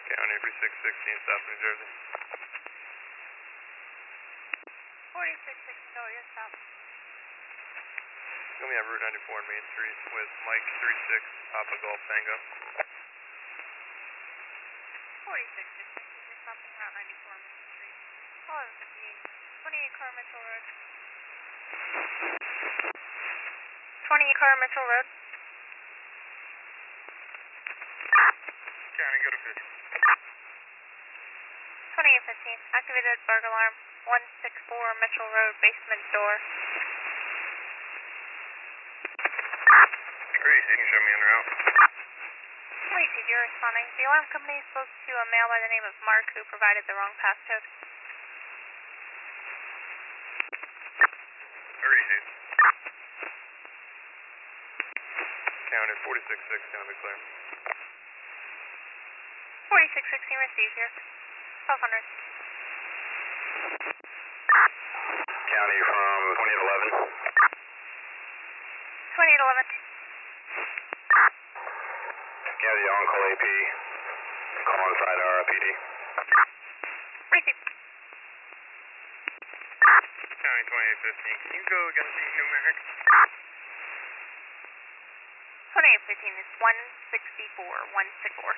County 3616, South New Jersey. 4660, go, yes, stop. Going to be on Route 94 on Main Street with Mike 36, Papa Golf Tango. 4660, you're stopping Route 94 on Main Street. 1158, 28 Car Mitchell Road. 28 Car Mitchell Road. County, go to 50. 2815, activated burg alarm, 164 Mitchell Road, basement door. Grease, you can show me en route. Wait, did you responding? The alarm company spoke to a male by the name of Mark who provided the wrong passcode. Grease. County 4660 on the clear. 4616 received here. 1200. County from 2811. 2811. County on-call AP. Call inside RIPD. Received. County 2815. Can you go against the numeric? 2815 is 164, 164.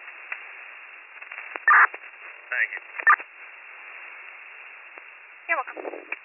Thank you. You're welcome.